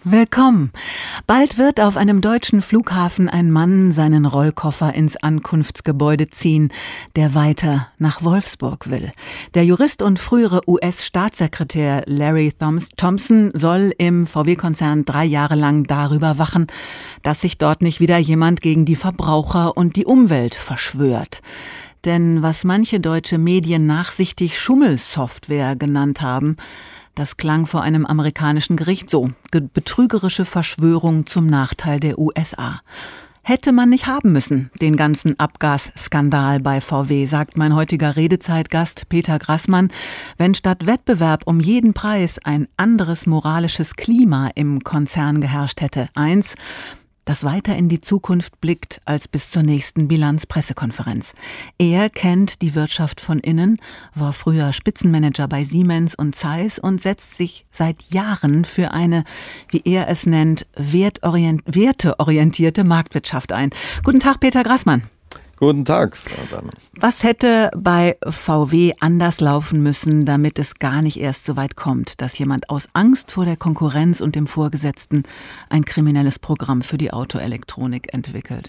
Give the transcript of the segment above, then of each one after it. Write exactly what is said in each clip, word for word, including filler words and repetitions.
Willkommen. Bald wird auf einem deutschen Flughafen ein Mann seinen Rollkoffer ins Ankunftsgebäude ziehen, der weiter nach Wolfsburg will. Der Jurist und frühere U S-Staatssekretär Larry Thompson soll im V W-Konzern drei Jahre lang darüber wachen, dass sich dort nicht wieder jemand gegen die Verbraucher und die Umwelt verschwört. Denn was manche deutsche Medien nachsichtig Schummelsoftware genannt haben, das klang vor einem amerikanischen Gericht so: betrügerische Verschwörung zum Nachteil der U S A. Hätte man nicht haben müssen, den ganzen Abgasskandal bei V W, sagt mein heutiger Redezeitgast Peter Grassmann, wenn statt Wettbewerb um jeden Preis ein anderes moralisches Klima im Konzern geherrscht hätte. Eins, das weiter in die Zukunft blickt als bis zur nächsten Bilanzpressekonferenz. Er kennt die Wirtschaft von innen, war früher Spitzenmanager bei Siemens und Zeiss und setzt sich seit Jahren für eine, wie er es nennt, wertorient- werteorientierte Marktwirtschaft ein. Guten Tag, Peter Grassmann. Guten Tag, Frau Dahmann. Was hätte bei V W anders laufen müssen, damit es gar nicht erst so weit kommt, dass jemand aus Angst vor der Konkurrenz und dem Vorgesetzten ein kriminelles Programm für die Autoelektronik entwickelt?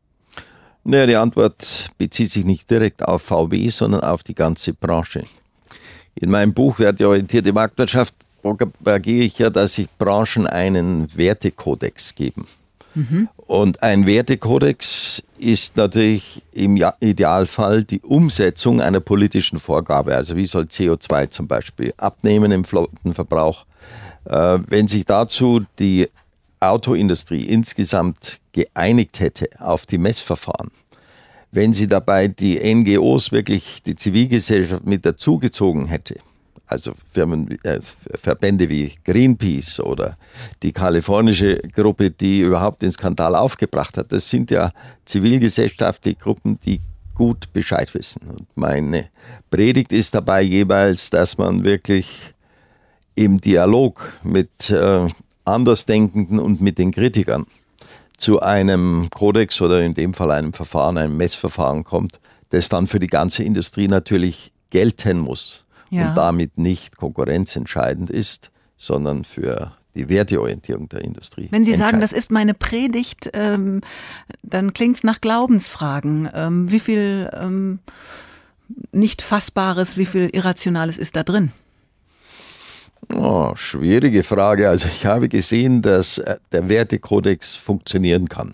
Naja, die Antwort bezieht sich nicht direkt auf V W, sondern auf die ganze Branche. In meinem Buch Werteorientierte Marktwirtschaft propagiere ich ja, dass sich Branchen einen Wertekodex geben. Mhm. Und ein Wertekodex ist natürlich im Idealfall die Umsetzung einer politischen Vorgabe. Also wie soll C O zwei zum Beispiel abnehmen im Flottenverbrauch? Äh, wenn sich dazu die Autoindustrie insgesamt geeinigt hätte auf die Messverfahren, wenn sie dabei die N G Os wirklich, die Zivilgesellschaft mit dazugezogen hätte, also Firmen, äh, Verbände wie Greenpeace oder die kalifornische Gruppe, die überhaupt den Skandal aufgebracht hat, das sind ja zivilgesellschaftliche Gruppen, die gut Bescheid wissen. Und meine Predigt ist dabei jeweils, dass man wirklich im Dialog mit äh, Andersdenkenden und mit den Kritikern zu einem Kodex oder in dem Fall einem Verfahren, einem Messverfahren kommt, das dann für die ganze Industrie natürlich gelten muss. Ja. Und damit nicht konkurrenzentscheidend ist, sondern für die Werteorientierung der Industrie. Wenn Sie sagen, das ist meine Predigt, ähm, dann klingt es nach Glaubensfragen. Ähm, wie viel ähm, nicht Fassbares, wie viel Irrationales ist da drin? Oh, schwierige Frage. Also ich habe gesehen, dass der Wertekodex funktionieren kann.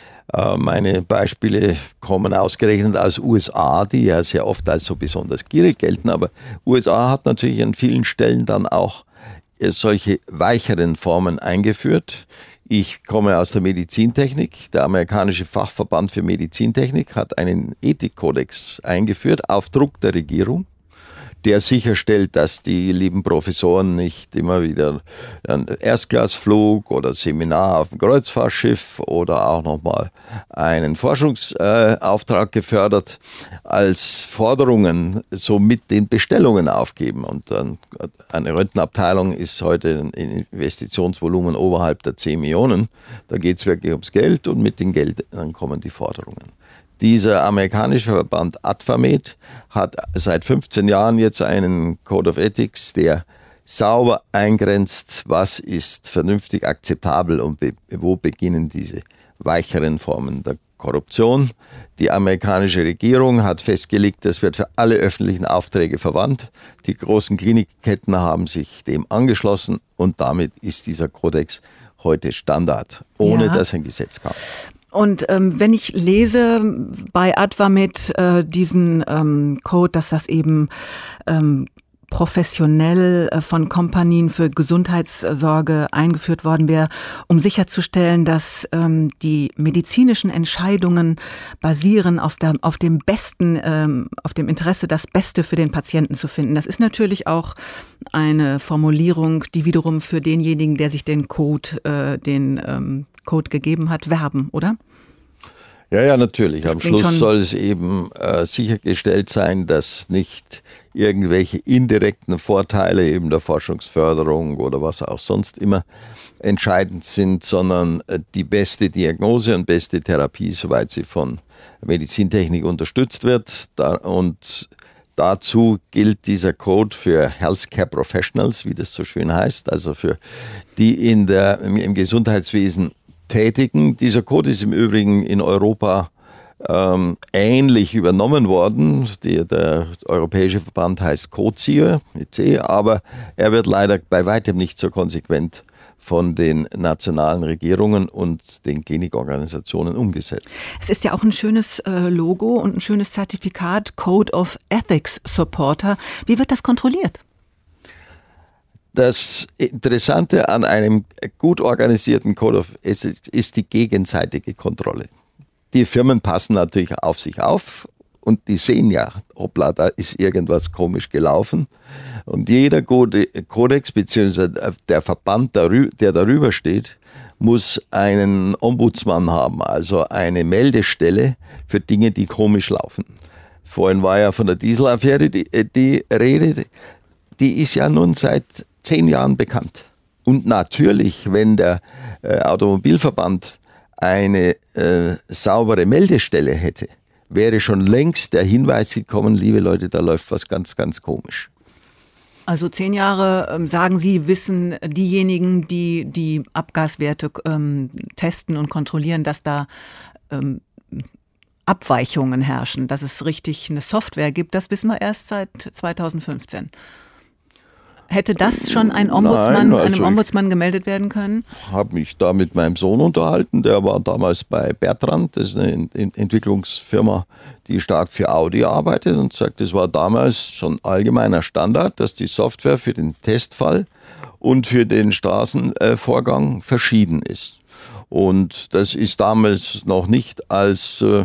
Meine Beispiele kommen ausgerechnet aus U S A, die ja sehr oft als so besonders gierig gelten, aber U S A hat natürlich an vielen Stellen dann auch solche weicheren Formen eingeführt. Ich komme aus der Medizintechnik. Der amerikanische Fachverband für Medizintechnik hat einen Ethikkodex eingeführt auf Druck der Regierung, der sicherstellt, dass die lieben Professoren nicht immer wieder einen Erstklassflug oder Seminar auf dem Kreuzfahrtschiff oder auch nochmal einen Forschungsauftrag gefördert als Forderungen so mit den Bestellungen aufgeben. Und dann eine Röntgenabteilung ist heute ein Investitionsvolumen oberhalb der zehn Millionen. Da geht es wirklich ums Geld und mit dem Geld dann kommen die Forderungen. Dieser amerikanische Verband ADVAMED hat seit fünfzehn Jahren jetzt einen Code of Ethics, der sauber eingrenzt, was ist vernünftig akzeptabel und be- wo beginnen diese weicheren Formen der Korruption. Die amerikanische Regierung hat festgelegt, das wird für alle öffentlichen Aufträge verwandt. Die großen Klinikketten haben sich dem angeschlossen und damit ist dieser Kodex heute Standard, ohne ja. dass ein Gesetz kam. Und ähm, wenn ich lese bei ADVAMED äh, diesen ähm, Code, dass das eben ähm, professionell äh, von Kompanien für Gesundheitssorge eingeführt worden wäre, um sicherzustellen, dass ähm, die medizinischen Entscheidungen basieren auf, der, auf dem besten, ähm, auf dem Interesse, das Beste für den Patienten zu finden. Das ist natürlich auch eine Formulierung, die wiederum für denjenigen, der sich den Code, äh, den ähm, Code gegeben hat, werben, oder? Ja, ja, natürlich. Das Am Schluss soll es eben äh, sichergestellt sein, dass nicht irgendwelche indirekten Vorteile eben der Forschungsförderung oder was auch sonst immer entscheidend sind, sondern äh, die beste Diagnose und beste Therapie, soweit sie von Medizintechnik unterstützt wird. Da, und dazu gilt dieser Code für Healthcare Professionals, wie das so schön heißt, also für die in der, im, im Gesundheitswesen Tätigen. Dieser Code ist im Übrigen in Europa ähm, ähnlich übernommen worden. Die, der europäische Verband heißt COCIR mit C, aber er wird leider bei weitem nicht so konsequent von den nationalen Regierungen und den Klinikorganisationen umgesetzt. Es ist ja auch ein schönes äh, Logo und ein schönes Zertifikat, Code of Ethics Supporter. Wie wird das kontrolliert? Das Interessante an einem gut organisierten Code of Ethics ist die gegenseitige Kontrolle. Die Firmen passen natürlich auf sich auf und die sehen ja, hoppla, da ist irgendwas komisch gelaufen. Und jeder Kodex bzw. der Verband, der darüber steht, muss einen Ombudsmann haben, also eine Meldestelle für Dinge, die komisch laufen. Vorhin war ja von der Dieselaffäre die, die Rede, die ist ja nun seit zehn Jahren bekannt. Und natürlich, wenn der äh, Automobilverband eine äh, saubere Meldestelle hätte, wäre schon längst der Hinweis gekommen, liebe Leute, da läuft was ganz, ganz komisch. Also zehn Jahre, ähm, sagen Sie, wissen diejenigen, die die Abgaswerte ähm, testen und kontrollieren, dass da ähm, Abweichungen herrschen, dass es richtig eine Software gibt, das wissen wir erst seit zweitausendfünfzehn. Hätte das schon ein Ombudsmann, Nein, also einem Ombudsmann gemeldet werden können? Ich habe mich da mit meinem Sohn unterhalten, der war damals bei Bertrand, das ist eine Entwicklungsfirma, die stark für Audi arbeitet und sagt, es war damals schon allgemeiner Standard, dass die Software für den Testfall und für den Straßenvorgang verschieden ist. Und das ist damals noch nicht als äh,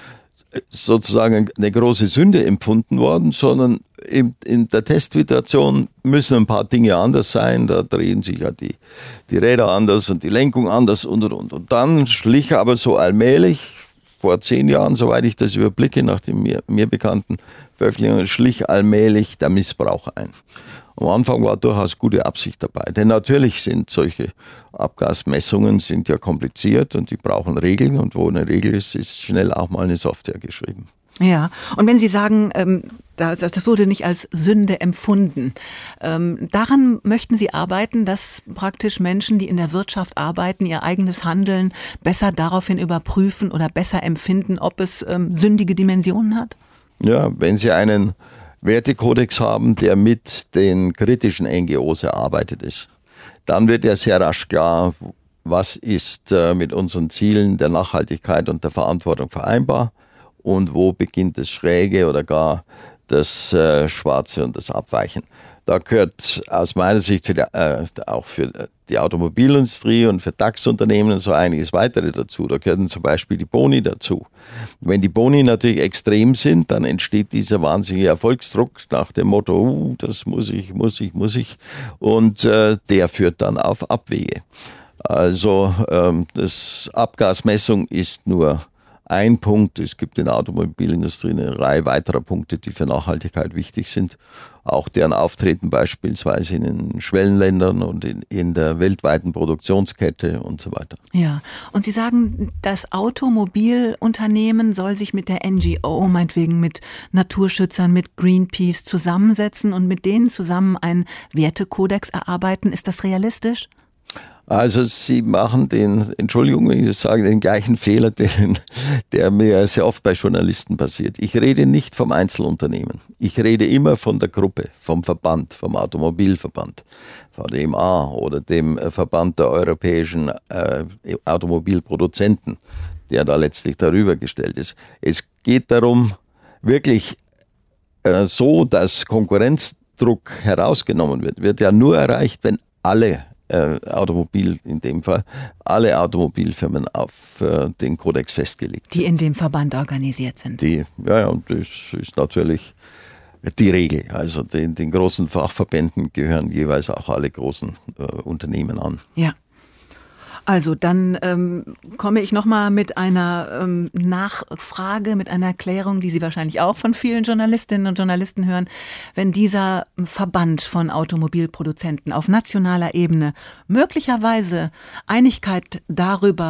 sozusagen eine große Sünde empfunden worden, sondern in, in der Testsituation müssen ein paar Dinge anders sein. Da drehen sich ja die, die Räder anders und die Lenkung anders und und und. Und dann schlich aber so allmählich, vor zehn Jahren, soweit ich das überblicke, nach den mir, mir bekannten Veröffentlichungen, schlich allmählich der Missbrauch ein. Am Anfang war durchaus gute Absicht dabei, denn natürlich sind solche Abgasmessungen sind ja kompliziert und die brauchen Regeln und wo eine Regel ist, ist schnell auch mal eine Software geschrieben. Ja, und wenn Sie sagen, ähm, das, das wurde nicht als Sünde empfunden, ähm, daran möchten Sie arbeiten, dass praktisch Menschen, die in der Wirtschaft arbeiten, ihr eigenes Handeln besser daraufhin überprüfen oder besser empfinden, ob es ähm, sündige Dimensionen hat? Ja, wenn Sie einen Wertekodex haben, der mit den kritischen N G Os erarbeitet ist, dann wird ja sehr rasch klar, was ist äh, mit unseren Zielen der Nachhaltigkeit und der Verantwortung vereinbar und wo beginnt das Schräge oder gar das äh, Schwarze und das Abweichen. Da gehört aus meiner Sicht für die, äh, auch für die Automobilindustrie und für DAX-Unternehmen so einiges weitere dazu. Da gehören zum Beispiel die Boni dazu. Wenn die Boni natürlich extrem sind, dann entsteht dieser wahnsinnige Erfolgsdruck nach dem Motto, uh, das muss ich, muss ich, muss ich. Und äh, der führt dann auf Abwege. Also ähm, das Abgasmessung ist nur ein Punkt. Es gibt in der Automobilindustrie eine Reihe weiterer Punkte, die für Nachhaltigkeit wichtig sind. Auch deren Auftreten beispielsweise in den Schwellenländern und in, in der weltweiten Produktionskette und so weiter. Ja, und Sie sagen, das Automobilunternehmen soll sich mit der N G O, meinetwegen mit Naturschützern, mit Greenpeace zusammensetzen und mit denen zusammen einen Wertekodex erarbeiten. Ist das realistisch? Also Sie machen den, Entschuldigung, wenn ich das sage, den gleichen Fehler, den, der mir sehr oft bei Journalisten passiert. Ich rede nicht vom Einzelunternehmen. Ich rede immer von der Gruppe, vom Verband, vom Automobilverband, V D M A oder dem Verband der europäischen äh, Automobilproduzenten, der da letztlich darüber gestellt ist. Es geht darum, wirklich äh, so, dass Konkurrenzdruck herausgenommen wird, wird ja nur erreicht, wenn alle Äh, Automobil, in dem Fall, alle Automobilfirmen auf äh, den Kodex festgelegt sind. Die in dem Verband organisiert sind. Die, ja, ja, und das ist natürlich die Regel. Also den, den großen Fachverbänden gehören jeweils auch alle großen äh, Unternehmen an. Ja. Also dann ähm, komme ich nochmal mit einer ähm, Nachfrage, mit einer Erklärung, die Sie wahrscheinlich auch von vielen Journalistinnen und Journalisten hören. Wenn dieser Verband von Automobilproduzenten auf nationaler Ebene möglicherweise Einigkeit darüber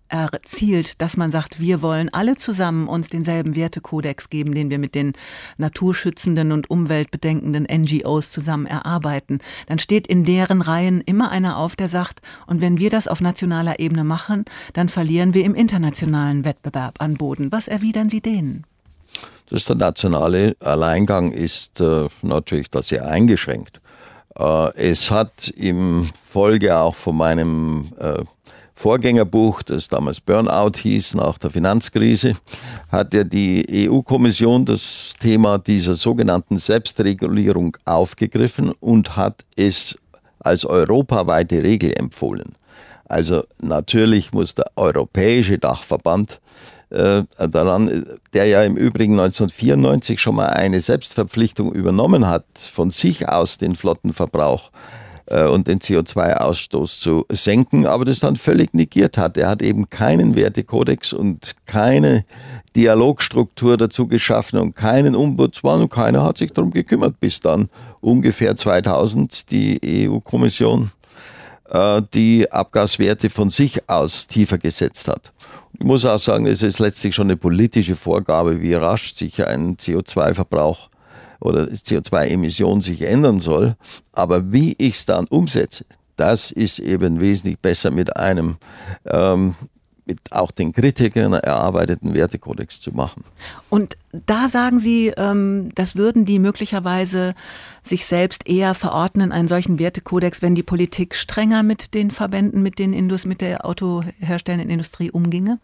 erzielt, dass man sagt, wir wollen alle zusammen uns denselben Wertekodex geben, den wir mit den naturschützenden und umweltbedenkenden N G Os zusammen erarbeiten, dann steht in deren Reihen immer einer auf, der sagt, und wenn wir das auf nationaler Ebene machen, dann verlieren wir im internationalen Wettbewerb an Boden. Was erwidern Sie denen? Das der nationale Alleingang ist äh, natürlich da sehr eingeschränkt. Äh, es hat im Folge auch von meinem äh, Vorgängerbuch, das damals Burnout hieß, nach der Finanzkrise, hat ja die E U-Kommission das Thema dieser sogenannten Selbstregulierung aufgegriffen und hat es als europaweite Regel empfohlen. Also natürlich muss der Europäische Dachverband äh, daran, der ja im Übrigen neunzehnhundertvierundneunzig schon mal eine Selbstverpflichtung übernommen hat, von sich aus den Flottenverbrauch und den C O zwei Ausstoß zu senken, aber das dann völlig negiert hat. Er hat eben keinen Wertekodex und keine Dialogstruktur dazu geschaffen und keinen Ombudsmann und keiner hat sich darum gekümmert, bis dann ungefähr zweitausend die E U-Kommission äh, die Abgaswerte von sich aus tiefer gesetzt hat. Ich muss auch sagen, es ist letztlich schon eine politische Vorgabe, wie rasch sich ein C O zwei Verbrauch oder C O zwei Emission sich ändern soll. Aber wie ich es dann umsetze, das ist eben wesentlich besser mit einem, ähm, mit auch den Kritikern erarbeiteten Wertekodex zu machen. Und da sagen Sie, ähm, das würden die möglicherweise sich selbst eher verordnen, einen solchen Wertekodex, wenn die Politik strenger mit den Verbänden, mit, den Indus, mit der autoherstellenden Industrie umginge?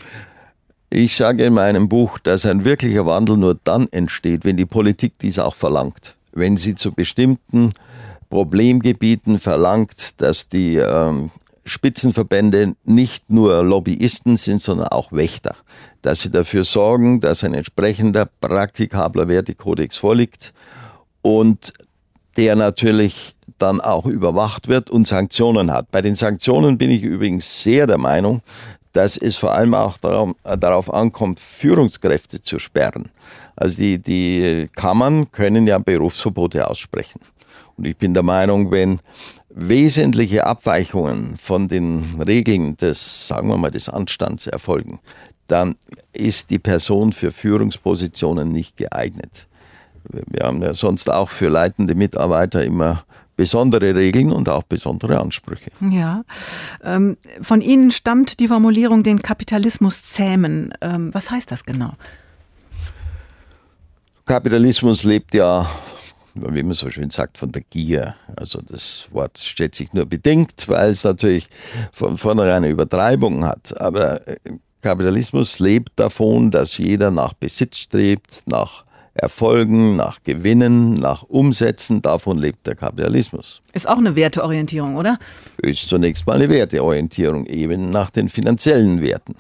Ich sage in meinem Buch, dass ein wirklicher Wandel nur dann entsteht, wenn die Politik dies auch verlangt. Wenn sie zu bestimmten Problemgebieten verlangt, dass die ähm, Spitzenverbände nicht nur Lobbyisten sind, sondern auch Wächter. Dass sie dafür sorgen, dass ein entsprechender, praktikabler Wertekodex vorliegt und der natürlich dann auch überwacht wird und Sanktionen hat. Bei den Sanktionen bin ich übrigens sehr der Meinung, dass es vor allem auch darauf, darauf ankommt, Führungskräfte zu sperren. Also die, die Kammern können ja Berufsverbote aussprechen. Und ich bin der Meinung, wenn wesentliche Abweichungen von den Regeln des, sagen wir mal, des Anstands erfolgen, dann ist die Person für Führungspositionen nicht geeignet. Wir haben ja sonst auch für leitende Mitarbeiter immer besondere Regeln und auch besondere Ansprüche. Ja, ähm, von Ihnen stammt die Formulierung, den Kapitalismus zähmen. Ähm, was heißt das genau? Kapitalismus lebt ja, wie man so schön sagt, von der Gier. Also das Wort stellt sich nur bedingt, weil es natürlich von vornherein eine Übertreibung hat. Aber Kapitalismus lebt davon, dass jeder nach Besitz strebt, nach Erfolgen, nach Gewinnen, nach Umsätzen, davon lebt der Kapitalismus. Ist auch eine Werteorientierung, oder? Ist zunächst mal eine Werteorientierung, eben nach den finanziellen Werten.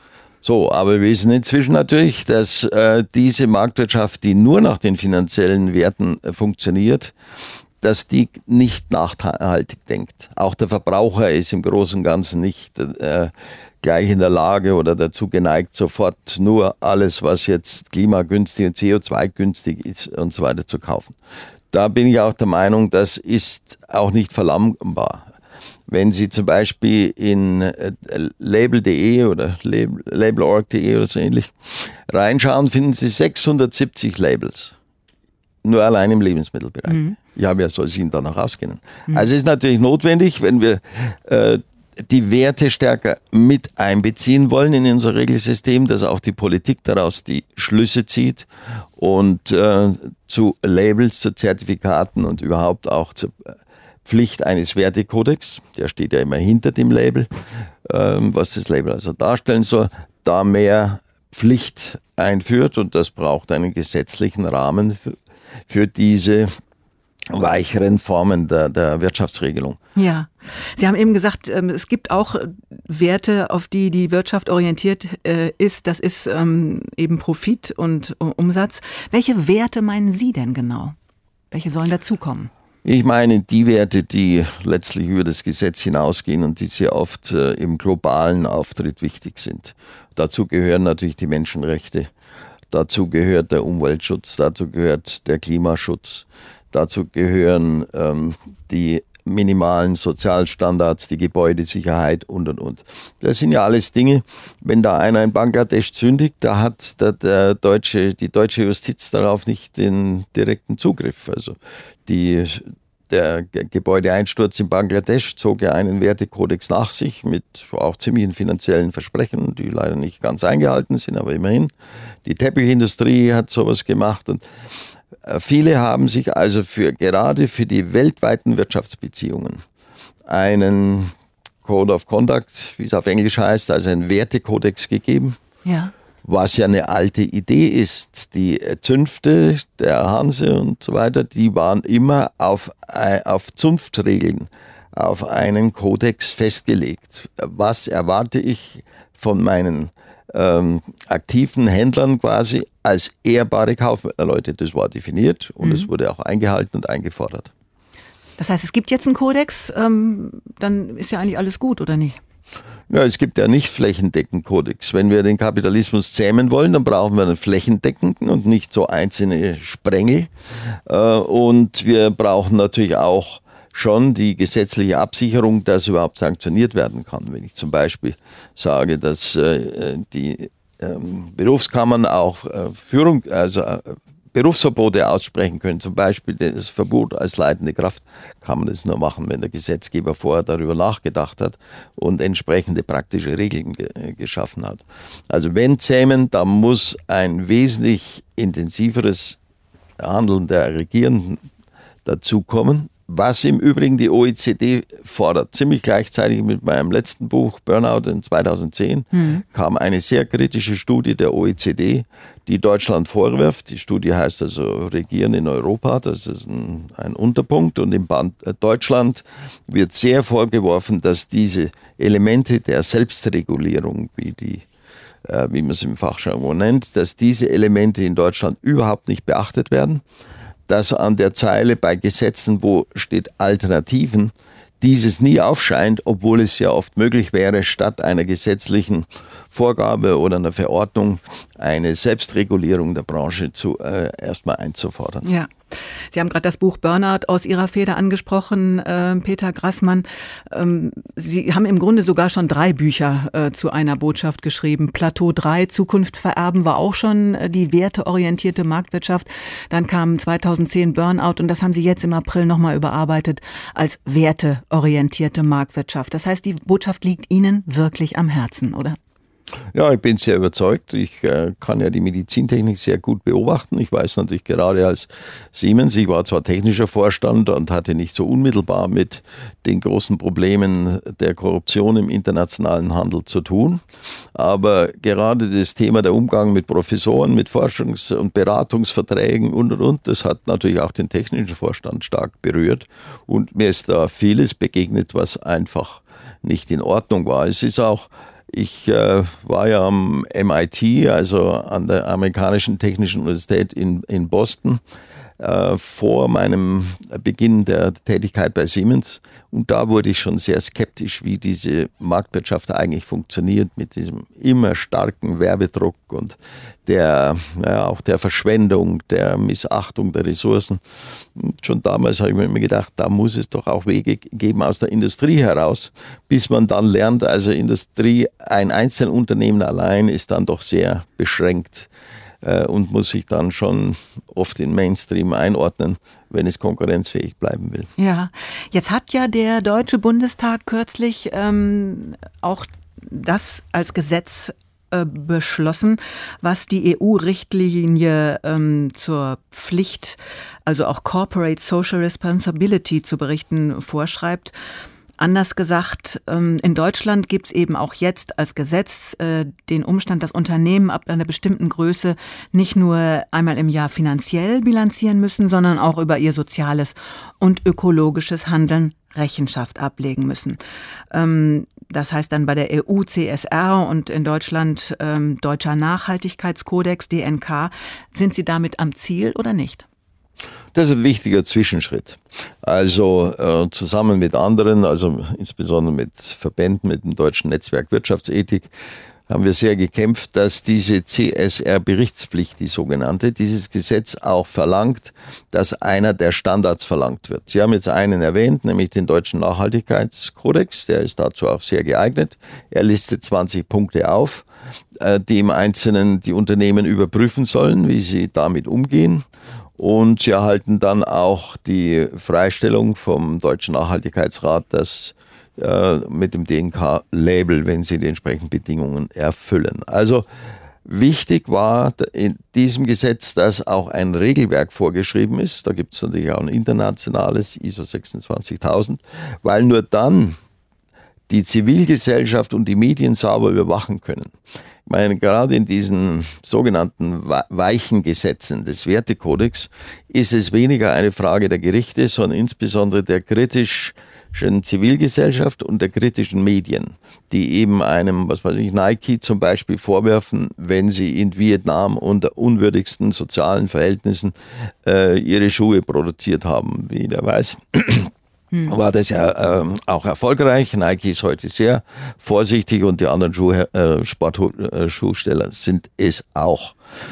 So, aber wir wissen inzwischen natürlich, dass äh, diese Marktwirtschaft, die nur nach den finanziellen Werten äh, funktioniert, dass die nicht nachhaltig denkt. Auch der Verbraucher ist im Großen und Ganzen nicht äh, gleich in der Lage oder dazu geneigt, sofort nur alles, was jetzt klimagünstig und C O zwei günstig ist und so weiter zu kaufen. Da bin ich auch der Meinung, das ist auch nicht verlangembar. Wenn Sie zum Beispiel in label punkt de oder label punkt org punkt de oder so ähnlich reinschauen, finden Sie sechshundertsiebzig Labels. Nur allein im Lebensmittelbereich. Mhm. Ja, wer soll sich Ihnen danach auskennen? Mhm. Also es ist natürlich notwendig, wenn wir äh, die Werte stärker mit einbeziehen wollen in unser Regelsystem, dass auch die Politik daraus die Schlüsse zieht und äh, zu Labels, zu Zertifikaten und überhaupt auch zur Pflicht eines Wertekodex, der steht ja immer hinter dem Label, äh, was das Label also darstellen soll, da mehr Pflicht einführt und das braucht einen gesetzlichen Rahmen für, für diese weicheren Formen der, der Wirtschaftsregelung. Ja, Sie haben eben gesagt, es gibt auch Werte, auf die die Wirtschaft orientiert ist. Das ist eben Profit und Umsatz. Welche Werte meinen Sie denn genau? Welche sollen dazukommen? Ich meine die Werte, die letztlich über das Gesetz hinausgehen und die sehr oft im globalen Auftritt wichtig sind. Dazu gehören natürlich die Menschenrechte, dazu gehört der Umweltschutz, dazu gehört der Klimaschutz. Dazu gehören ähm, die minimalen Sozialstandards, die Gebäudesicherheit und, und, und. Das sind ja alles Dinge, wenn da einer in Bangladesch sündigt, da hat der, der deutsche, die deutsche Justiz darauf nicht den direkten Zugriff. Also die, der Gebäudeeinsturz in Bangladesch zog ja einen Wertekodex nach sich mit auch ziemlichen finanziellen Versprechen, die leider nicht ganz eingehalten sind, aber immerhin. Die Teppichindustrie hat sowas gemacht und viele haben sich also für, gerade für die weltweiten Wirtschaftsbeziehungen einen Code of Conduct, wie es auf Englisch heißt, also einen Wertekodex gegeben, ja. Was ja eine alte Idee ist. Die Zünfte, der Hanse und so weiter, die waren immer auf, auf Zunftregeln, auf einen Kodex festgelegt. Was erwarte ich von meinen ähm, aktiven Händlern quasi als ehrbare Kaufleute? Das war definiert und es mhm. wurde auch eingehalten und eingefordert. Das heißt, es gibt jetzt einen Kodex, ähm, dann ist ja eigentlich alles gut, oder nicht? Ja, es gibt ja nicht flächendeckenden Kodex. Wenn wir den Kapitalismus zähmen wollen, dann brauchen wir einen flächendeckenden und nicht so einzelne Sprengel. Und wir brauchen natürlich auch schon die gesetzliche Absicherung, dass überhaupt sanktioniert werden kann. Wenn ich zum Beispiel sage, dass die Berufskammern auch Führung, also Berufsverbote aussprechen können, zum Beispiel das Verbot als leitende Kraft, kann man das nur machen, wenn der Gesetzgeber vorher darüber nachgedacht hat und entsprechende praktische Regeln ge- geschaffen hat. Also wenn zähmen, dann muss ein wesentlich intensiveres Handeln der Regierenden dazukommen, was im Übrigen die O E C D fordert. Ziemlich gleichzeitig mit meinem letzten Buch Burnout in zweitausendzehn mhm. kam eine sehr kritische Studie der O E C D, die Deutschland vorwirft. Die Studie heißt also Regieren in Europa, das ist ein, ein Unterpunkt. Und im Band Deutschland wird sehr vorgeworfen, dass diese Elemente der Selbstregulierung, wie die äh, wie man es im Fachjargon nennt, dass diese Elemente in Deutschland überhaupt nicht beachtet werden. Dass an der Zeile bei Gesetzen, wo steht Alternativen, dieses nie aufscheint, obwohl es ja oft möglich wäre, statt einer gesetzlichen Vorgabe oder einer Verordnung eine Selbstregulierung der Branche zu, äh, erstmal einzufordern. Ja. Sie haben gerade das Buch Burnout aus Ihrer Feder angesprochen, äh, Peter Grassmann. Ähm, Sie haben im Grunde sogar schon drei Bücher äh, zu einer Botschaft geschrieben. Plateau drei, Zukunft vererben, war auch schon äh, die werteorientierte Marktwirtschaft. Dann kam zweitausendzehn Burnout und das haben Sie jetzt im April nochmal überarbeitet als werteorientierte Marktwirtschaft. Das heißt, die Botschaft liegt Ihnen wirklich am Herzen, oder? Ja, ich bin sehr überzeugt. Ich äh, kann ja die Medizintechnik sehr gut beobachten. Ich weiß natürlich gerade als Siemens, ich war zwar technischer Vorstand und hatte nicht so unmittelbar mit den großen Problemen der Korruption im internationalen Handel zu tun, aber gerade das Thema der Umgang mit Professoren, mit Forschungs- und Beratungsverträgen und, und, und, das hat natürlich auch den technischen Vorstand stark berührt und mir ist da vieles begegnet, was einfach nicht in Ordnung war. Es ist auch Ich äh, war ja am M I T, also an der amerikanischen Technischen Universität in, in Boston, äh, vor meinem Beginn der Tätigkeit bei Siemens. Und da wurde ich schon sehr skeptisch, wie diese Marktwirtschaft eigentlich funktioniert, mit diesem immer starken Werbedruck und der, ja, auch der Verschwendung, der Missachtung der Ressourcen. Und schon damals habe ich mir immer gedacht, da muss es doch auch Wege geben aus der Industrie heraus, bis man dann lernt, also Industrie, ein Einzelunternehmen allein ist dann doch sehr beschränkt äh, und muss sich dann schon oft in Mainstream einordnen, wenn es konkurrenzfähig bleiben will. Ja, jetzt hat ja der Deutsche Bundestag kürzlich ähm, auch das als Gesetz beschlossen, was die E U-Richtlinie ähm, zur Pflicht, also auch Corporate Social Responsibility zu berichten, vorschreibt. Anders gesagt, ähm, in Deutschland gibt es eben auch jetzt als Gesetz äh, den Umstand, dass Unternehmen ab einer bestimmten Größe nicht nur einmal im Jahr finanziell bilanzieren müssen, sondern auch über ihr soziales und ökologisches Handeln Rechenschaft ablegen müssen. Ähm, das heißt dann bei der E U C S R und in Deutschland ähm, Deutscher Nachhaltigkeitskodex, D N K. Sind Sie damit am Ziel oder nicht? Das ist ein wichtiger Zwischenschritt. Also äh, zusammen mit anderen, also insbesondere mit Verbänden, mit dem Deutschen Netzwerk Wirtschaftsethik, haben wir sehr gekämpft, dass diese C S R-Berichtspflicht, die sogenannte, dieses Gesetz auch verlangt, dass einer der Standards verlangt wird. Sie haben jetzt einen erwähnt, nämlich den deutschen Nachhaltigkeitskodex, der ist dazu auch sehr geeignet. Er listet zwanzig Punkte auf, die im Einzelnen die Unternehmen überprüfen sollen, wie sie damit umgehen. Und sie erhalten dann auch die Freistellung vom Deutschen Nachhaltigkeitsrat, dass mit dem D N K-Label, wenn sie die entsprechenden Bedingungen erfüllen. Also wichtig war in diesem Gesetz, dass auch ein Regelwerk vorgeschrieben ist. Da gibt es natürlich auch ein internationales, I S O sechsundzwanzigtausend, weil nur dann die Zivilgesellschaft und die Medien sauber überwachen können. Ich meine, gerade in diesen sogenannten weichen Gesetzen des Wertekodex ist es weniger eine Frage der Gerichte, sondern insbesondere der kritisch Zivilgesellschaft und der kritischen Medien, die eben einem, was weiß ich, Nike zum Beispiel vorwerfen, wenn sie in Vietnam unter unwürdigsten sozialen Verhältnissen äh, ihre Schuhe produziert haben. Wie jeder weiß, hm. war das ja äh, auch erfolgreich. Nike ist heute sehr vorsichtig und die anderen Schuh, äh, Sportschuhsteller sind es auch.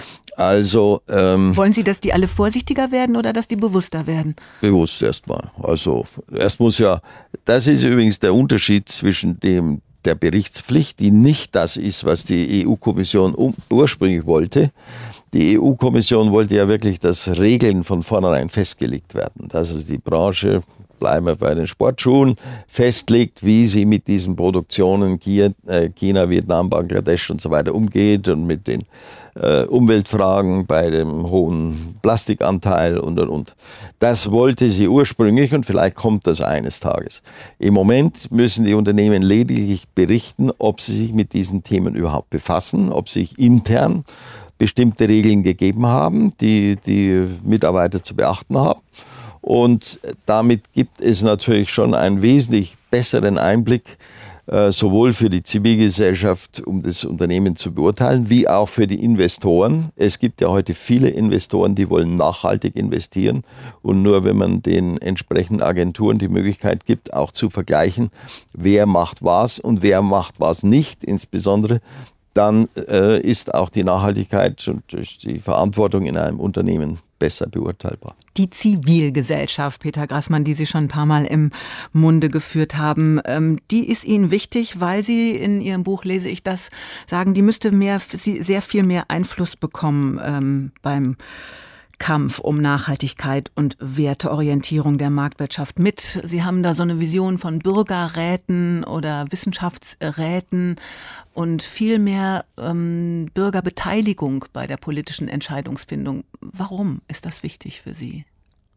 Also ähm, wollen Sie, dass die alle vorsichtiger werden oder dass die bewusster werden? Bewusst erstmal. Also erst muss ja, das ist übrigens der Unterschied zwischen dem der Berichtspflicht, die nicht das ist, was die E U-Kommission um, ursprünglich wollte. Die E U-Kommission wollte ja wirklich, dass Regeln von vornherein festgelegt werden, dass also die Branche, bleiben wir bei den Sportschuhen, festlegt, wie sie mit diesen Produktionen China, Vietnam, Bangladesch und so weiter umgeht und mit den äh, Umweltfragen bei dem hohen Plastikanteil und und und. Das wollte sie ursprünglich und vielleicht kommt das eines Tages. Im Moment müssen die Unternehmen lediglich berichten, ob sie sich mit diesen Themen überhaupt befassen, ob sich intern bestimmte Regeln gegeben haben, die die Mitarbeiter zu beachten haben. Und damit gibt es natürlich schon einen wesentlich besseren Einblick, äh, sowohl für die Zivilgesellschaft, um das Unternehmen zu beurteilen, wie auch für die Investoren. Es gibt ja heute viele Investoren, die wollen nachhaltig investieren. Und nur wenn man den entsprechenden Agenturen die Möglichkeit gibt, auch zu vergleichen, wer macht was und wer macht was nicht, insbesondere, dann äh, ist auch die Nachhaltigkeit und die Verantwortung in einem Unternehmen besser beurteilbar. Die Zivilgesellschaft, Peter Grassmann, die Sie schon ein paar Mal im Munde geführt haben, ähm, die ist Ihnen wichtig, weil Sie in Ihrem Buch, lese ich das, sagen, die müsste mehr, sehr viel mehr Einfluss bekommen ähm, beim Kampf um Nachhaltigkeit und Werteorientierung der Marktwirtschaft mit. Sie haben da so eine Vision von Bürgerräten oder Wissenschaftsräten und viel mehr ähm, Bürgerbeteiligung bei der politischen Entscheidungsfindung. Warum ist das wichtig für Sie?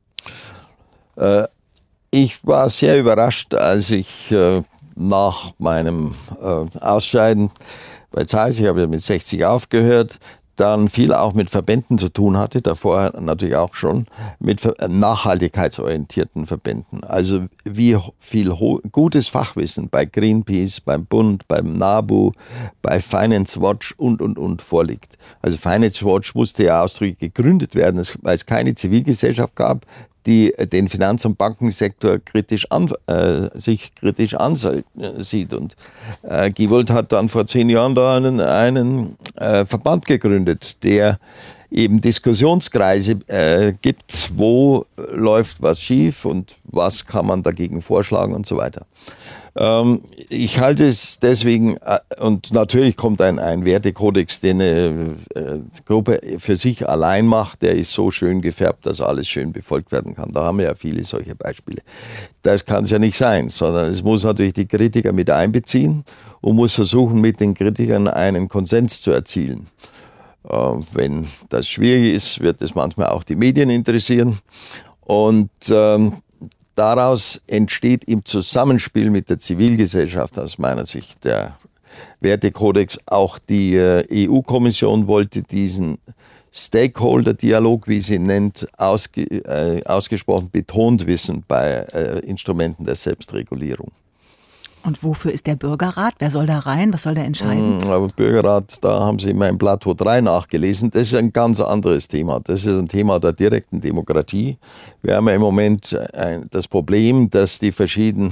Äh, ich war sehr überrascht, als ich äh, nach meinem äh, Ausscheiden bei Zeiss, ich habe ja mit sechzig aufgehört, dann viel auch mit Verbänden zu tun hatte, davor natürlich auch schon mit nachhaltigkeitsorientierten Verbänden. Also wie viel gutes Fachwissen bei Greenpeace, beim Bund, beim NABU, bei Finance Watch und, und, und vorliegt. Also Finance Watch musste ja ausdrücklich gegründet werden, weil es keine Zivilgesellschaft gab, die den Finanz- und Bankensektor kritisch an, äh, sich kritisch ansieht. Und äh, Giewold hat dann vor zehn Jahren da einen, einen äh, Verband gegründet, der eben Diskussionskreise äh, gibt, wo läuft was schief und was kann man dagegen vorschlagen und so weiter. Ähm, ich halte es deswegen, äh, und natürlich kommt ein, ein Wertekodex, den eine äh, Gruppe für sich allein macht, der ist so schön gefärbt, dass alles schön befolgt werden kann. Da haben wir ja viele solche Beispiele. Das kann es ja nicht sein, sondern es muss natürlich die Kritiker mit einbeziehen und muss versuchen, mit den Kritikern einen Konsens zu erzielen. Äh, wenn das schwierig ist, wird es manchmal auch die Medien interessieren. Und ähm, daraus entsteht im Zusammenspiel mit der Zivilgesellschaft aus meiner Sicht der Wertekodex. Auch die äh, E U-Kommission wollte diesen Stakeholder-Dialog, wie sie ihn nennt, ausge, äh, ausgesprochen betont wissen bei äh, Instrumenten der Selbstregulierung. Und wofür ist der Bürgerrat? Wer soll da rein? Was soll der entscheiden? Aber Bürgerrat, da haben Sie mein Plateau drei nachgelesen. Das ist ein ganz anderes Thema. Das ist ein Thema der direkten Demokratie. Wir haben ja im Moment ein, das Problem, dass die verschiedenen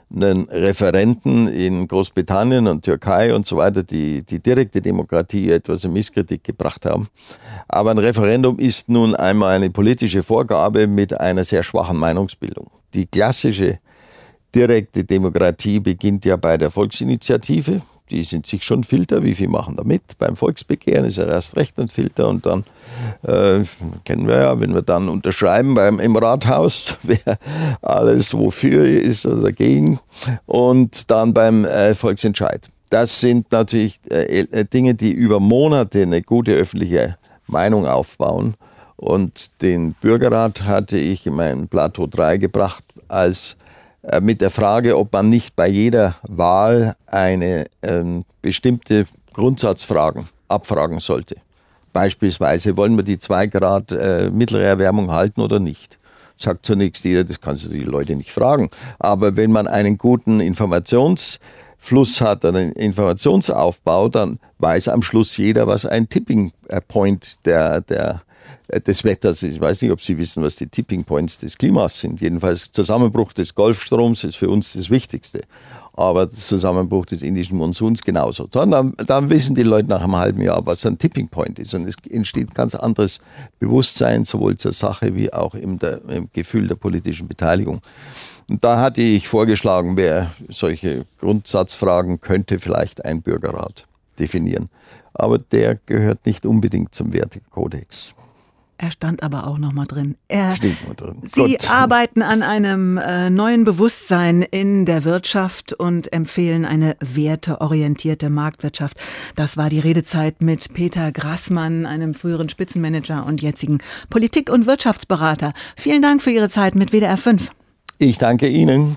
einen Referenten in Großbritannien und Türkei und so weiter, die die direkte Demokratie etwas in Misskritik gebracht haben. Aber ein Referendum ist nun einmal eine politische Vorgabe mit einer sehr schwachen Meinungsbildung. Die klassische direkte Demokratie beginnt ja bei der Volksinitiative. Die sind sich schon Filter, wie viel machen da mit? Beim Volksbegehren ist ja erst recht ein Filter und dann äh, kennen wir ja, wenn wir dann unterschreiben beim, im Rathaus, wer alles wofür ist oder dagegen und dann beim äh, Volksentscheid. Das sind natürlich äh, Dinge, die über Monate eine gute öffentliche Meinung aufbauen und den Bürgerrat hatte ich in meinem Plateau drei gebracht als mit der Frage, ob man nicht bei jeder Wahl eine ähm, bestimmte Grundsatzfragen abfragen sollte. Beispielsweise, wollen wir die zwei Grad äh, mittlere Erwärmung halten oder nicht? Sagt zunächst jeder, das kannst du die Leute nicht fragen. Aber wenn man einen guten Informationsfluss hat, einen Informationsaufbau, dann weiß am Schluss jeder, was ein Tipping Point der, der des Wetters ist. Ich weiß nicht, ob Sie wissen, was die Tipping Points des Klimas sind. Jedenfalls Zusammenbruch des Golfstroms ist für uns das Wichtigste. Aber der Zusammenbruch des indischen Monsuns genauso. Dann, dann wissen die Leute nach einem halben Jahr, was ein Tipping Point ist. Und es entsteht ganz anderes Bewusstsein, sowohl zur Sache wie auch im, der, im Gefühl der politischen Beteiligung. Und da hatte ich vorgeschlagen, wer solche Grundsatzfragen könnte vielleicht ein Bürgerrat definieren. Aber der gehört nicht unbedingt zum Wertekodex. Er stand aber auch noch mal drin. Er, Steht mal drin. Sie Gott. arbeiten an einem äh, neuen Bewusstsein in der Wirtschaft und empfehlen eine werteorientierte Marktwirtschaft. Das war die Redezeit mit Peter Grassmann, einem früheren Spitzenmanager und jetzigen Politik- und Wirtschaftsberater. Vielen Dank für Ihre Zeit mit W D R fünf. Ich danke Ihnen.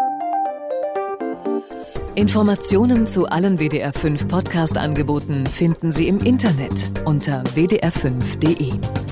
Informationen zu allen W D R fünf Podcast-Angeboten finden Sie im Internet unter w d r fünf punkt d e.